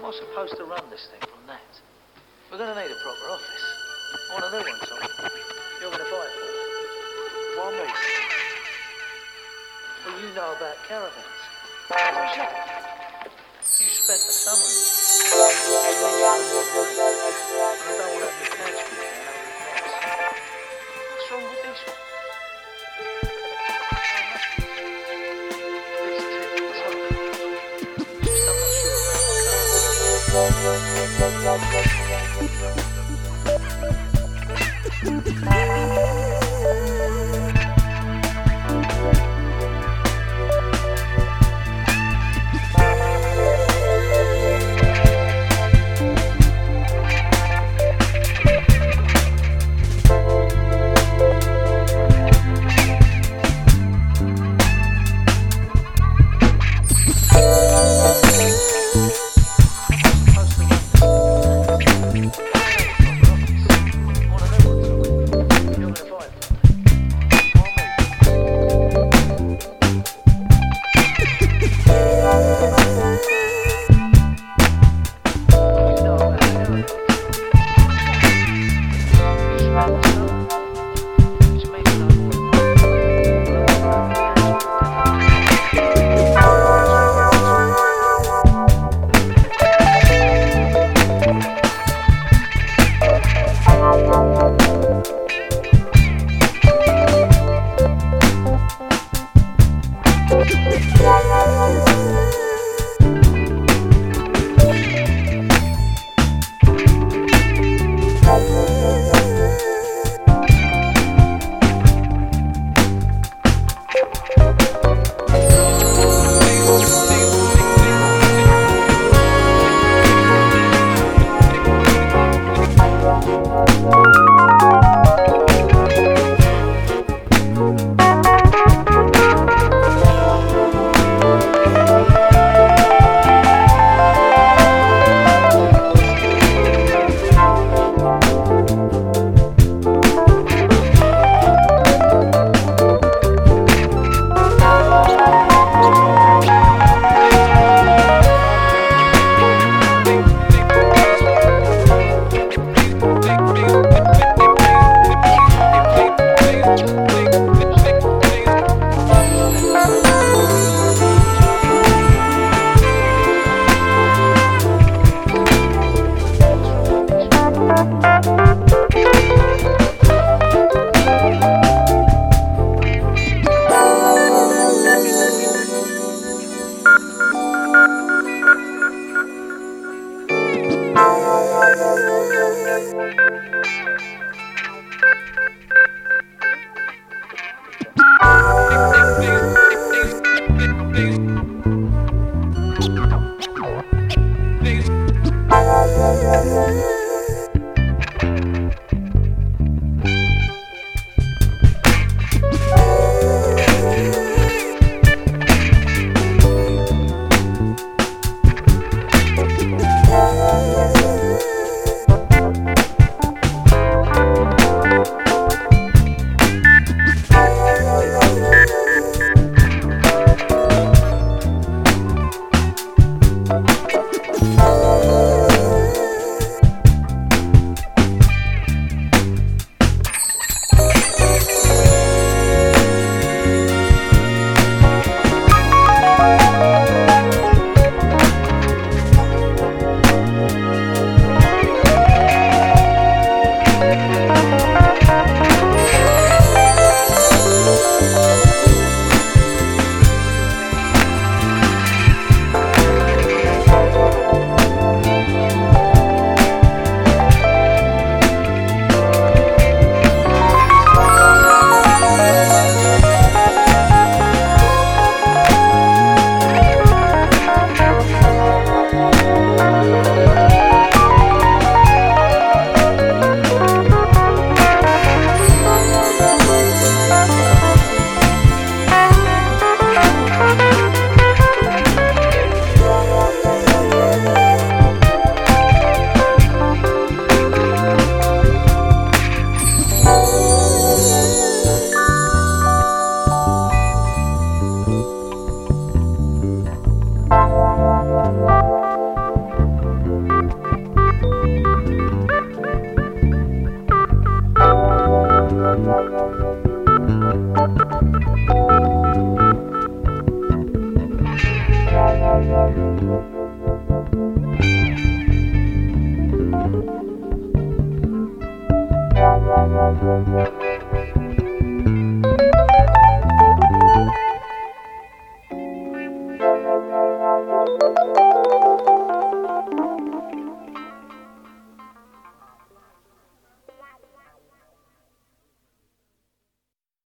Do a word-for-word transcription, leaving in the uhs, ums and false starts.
I'm supposed to run this thing from that. We're going to need a proper office. I want a new one, Tom. You're going to buy it for me. Why me? Well, you know about caravans. You spent the summer in them. I don't want to have your pants put down over the nights. What's wrong with this one? It's a tip, it's hot. Just I'm not sure about my car.